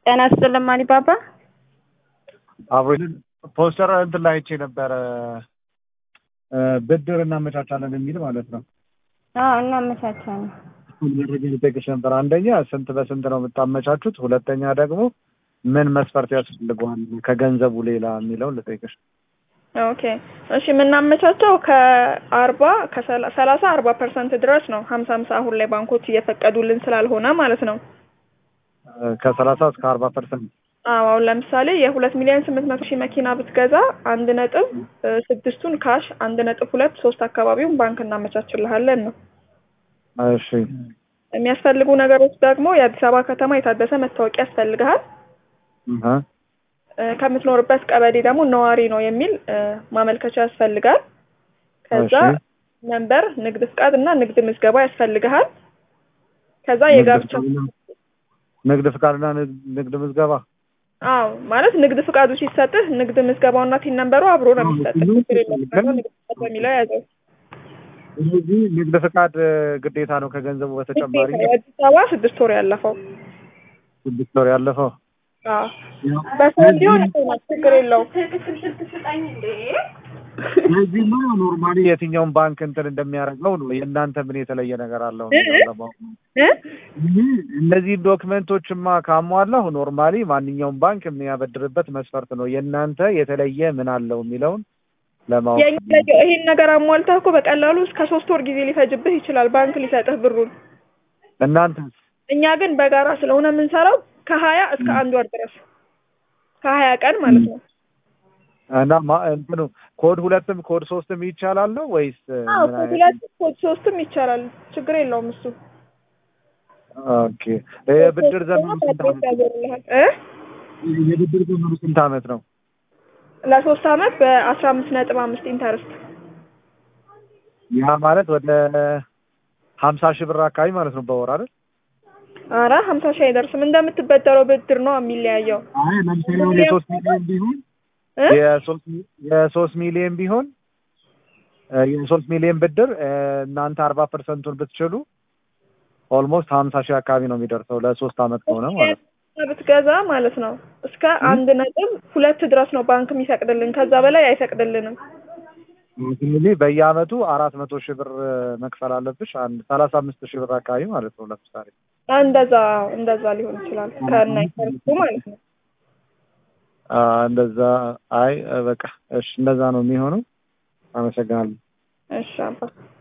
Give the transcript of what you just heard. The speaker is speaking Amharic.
ጤና ይስጥልኝ ማኒ ባባ። አብሮኝ ፖስተር እንትን ላይ አይቼ ነበር ብድር እናመቻቻለን የሚል ማለት ነው። እናመቻቻለን። መረጃ ልጠይቅሽ ነበር። አንደኛ ስንት በስንት ነው የምታመቻቹት? ሁለተኛ ደግሞ ምን መስፈርት ያስፈልገዋል ከገንዘቡ ሌላ የሚለው ልጠይቅሽ። ኦኬ እሺ፣ የምናመቻቸው ከ30-40% ድረስ ነው። 50 አሁን ላይ ባንኮች እየፈቀዱልን ስላልሆነ ማለት ነው። ከ30 እስከ 40%? አሁን ለምሳሌ የ2,800,000 መኪና ብትገዛ 1.6ቱን ካሽ 1.2-3 አካባቢውን ባንክ እናመቻችልሃለን ነው። እሺ። የሚያስፈልጉ ነገሮች ደግሞ የአዲስ አበባ ከተማ የታደሰ መታወቂያ ያስፈልጋል። ከምትኖርበት ቀበሌ ደግሞ ነዋሪ ነው የሚል ማመልከቻ ያስፈልጋል። ከዛ መንበር፣ ንግድ ፍቃድ እና ንግድ ምዝገባ ያስፈልጋል። ከዛ የጋብቻ ንግድ ፍቃድና ንግድ ምዝገባ? አዎ፣ ማለት ንግድ ፍቃዱ ሲሰጥህ ንግድ ምዝገባውና ቲን ነምበሩ አብሮ ነው የሚሰጥህ። ንግድ ፍቃድ በሚለው ያዘው። ስለዚህ ንግድ ፍቃድ ግዴታ ነው ከገንዘቡ በተጨማሪ? አዲስ አበባ 6 ወር ያለፈው። 6 ወር ያለፈው? አዎ። በሰው ቢሆን ችግር የለውም። ስለዚህ ኖርማሊ የትኛውን ባንክ እንትን እንደሚያደርገው ነው። የእናንተ ምን የተለየ ነገር አለው? እነዚህ ዶክመንቶችማ ካሟላሁ ኖርማሊ ማንኛውም ባንክ የሚያበድርበት መስፈርት ነው። የእናንተ የተለየ ምን አለው የሚለውን ለማወቅ። ይሄን ነገር አሟልተህ እኮ በቀላሉ እስከ 3 ወር ጊዜ ሊፈጅብህ ይችላል ባንክ ሊሰጥህ ብሩን። እናንተ? እኛ ግን በጋራ ስለሆነ የምንሰራው ከ20 እስከ 1 ወር ድረስ 20 ቀን ማለት ነው። እና እንትኑ ኮድ 2ም ኮድ 3ም ይቻላል ነው ወይስ? አዎ፣ ኮድ 2 ኮድ 3ም ይቻላል። ችግር የለውም እሱ። ኦኬ። የብድር ዘመኑ ስንት ዓመት ነው? ለ3 ዓመት በ15.5 ኢንተረስት። ያ ማለት ወደ 50,000 ብር አካባቢ ማለት ነው በወር አይደል? ኧረ 50,000 አይደርስም። እንደምትበደረው ብድር ነው የሚለያየው። አይ ለምሳሌ የ3 ሚሊዮን ቢሆን የ3 ሚሊዮን ቢሆን የ3 ሚሊዮን ብድር እናንተ 40%ቱን ብትችሉ ኦልሞስት 50,000 አካባቢ ነው የሚደርሰው ለ3 ዓመት ከሆነ ማለት ነው። ብትገዛ ማለት ነው እስከ 1.2 ድረስ ነው ባንክ የሚፈቅድልን፣ ከዛ በላይ አይፈቅድልንም። ስለዚህ በየአመቱ 400,000 ብር መክፈል አለብሽ። 35,000 ብር አካባቢ ማለት ነው ለምሳሌ። እንደዛ ሊሆን ይችላል ከናይፈርሱ ማለት ነው። እንደዛ። አይ በቃ እሺ፣ እንደዛ ነው የሚሆነው። አመሰግናለሁ። እሺ አባ